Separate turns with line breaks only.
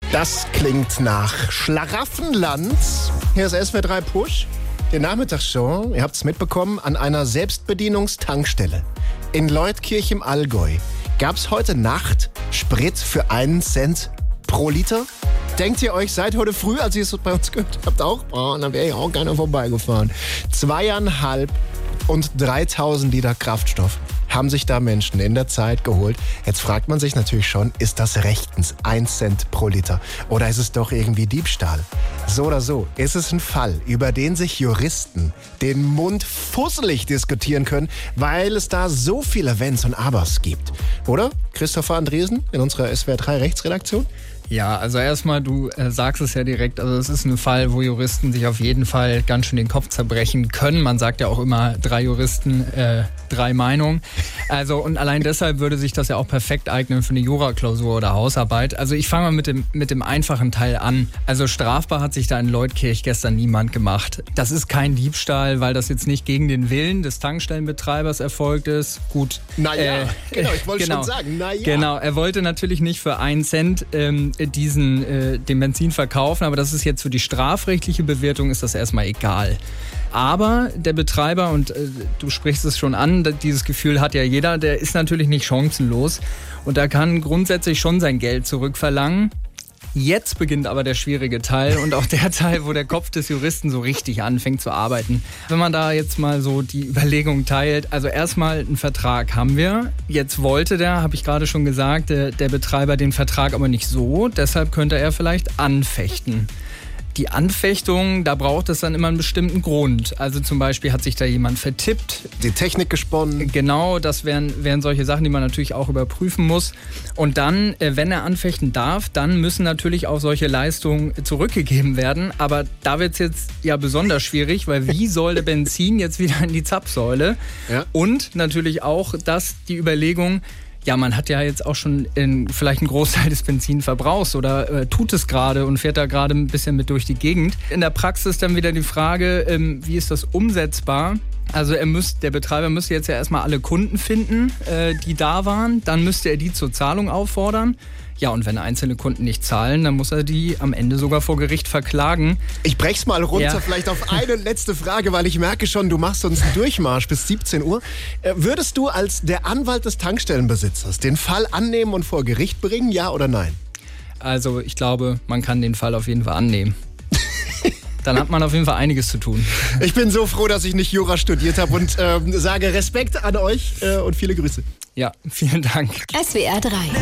Das klingt nach Schlaraffenland. Hier ist SWR 3 Push. Die Nachmittagsshow, ihr habt es mitbekommen, an einer Selbstbedienungstankstelle. In Leutkirch im Allgäu gab es heute Nacht Sprit für 1 Cent pro Liter. Denkt ihr euch seit heute früh, als ihr es bei uns gehört habt, auch? Dann wäre ja auch keiner vorbeigefahren. 2,5 und 3.000 Liter Kraftstoff haben sich da Menschen in der Zeit geholt. Jetzt fragt man sich natürlich schon, ist das rechtens 1 Cent pro Liter? Oder ist es doch irgendwie Diebstahl? So oder so ist es ein Fall, über den sich Juristen den Mund fusselig diskutieren können, weil es da so viele Wenns und Abers gibt. Oder, Christopher Andresen in unserer SWR 3 Rechtsredaktion?
Ja, also erstmal, du sagst es ja direkt, also es ist ein Fall, wo Juristen sich auf jeden Fall ganz schön den Kopf zerbrechen können. Man sagt ja auch immer 3 Juristen, 3 Meinungen. Also und allein deshalb würde sich das ja auch perfekt eignen für eine Juraklausur oder Hausarbeit. Also ich fange mal mit dem einfachen Teil an. Also strafbar hat sich da in Leutkirch gestern niemand gemacht. Das ist kein Diebstahl, weil das jetzt nicht gegen den Willen des Tankstellenbetreibers erfolgt ist. Gut.
Naja, genau, ich wollte schon sagen, naja.
Genau, er wollte natürlich nicht für 1 Cent den Benzin verkaufen, aber das ist jetzt für die strafrechtliche Bewertung ist das erstmal egal. Aber der Betreiber, und du sprichst es schon an, dieses Gefühl hat ja jeder, der ist natürlich nicht chancenlos und der kann grundsätzlich schon sein Geld zurückverlangen. Jetzt beginnt aber der schwierige Teil und auch der Teil, wo der Kopf des Juristen so richtig anfängt zu arbeiten. Wenn man da jetzt mal so die Überlegung teilt, also erstmal einen Vertrag haben wir. Jetzt wollte habe ich gerade schon gesagt, der Betreiber den Vertrag aber nicht so, deshalb könnte er vielleicht anfechten. Die Anfechtung, da braucht es dann immer einen bestimmten Grund. Also zum Beispiel hat sich da jemand vertippt.
Die Technik gesponnen.
Genau, das wären solche Sachen, die man natürlich auch überprüfen muss. Und dann, wenn er anfechten darf, dann müssen natürlich auch solche Leistungen zurückgegeben werden. Aber da wird es jetzt ja besonders schwierig, weil wie soll der Benzin jetzt wieder in die Zapfsäule? Ja. Und natürlich auch die Überlegung, ja, man hat ja jetzt auch schon vielleicht einen Großteil des Benzinverbrauchs oder tut es gerade und fährt da gerade ein bisschen mit durch die Gegend. In der Praxis dann wieder die Frage, wie ist das umsetzbar? Also der Betreiber müsste jetzt ja erstmal alle Kunden finden, die da waren. Dann müsste er die zur Zahlung auffordern. Ja, und wenn einzelne Kunden nicht zahlen, dann muss er die am Ende sogar vor Gericht verklagen.
Ich brech's mal runter, vielleicht auf eine letzte Frage, weil ich merke schon, du machst uns einen Durchmarsch bis 17 Uhr. Würdest du als der Anwalt des Tankstellenbesitzers den Fall annehmen und vor Gericht bringen, ja oder nein?
Also ich glaube, man kann den Fall auf jeden Fall annehmen. Dann hat man auf jeden Fall einiges zu tun.
Ich bin so froh, dass ich nicht Jura studiert habe und sage Respekt an euch und viele Grüße.
Ja, vielen Dank.
SWR 3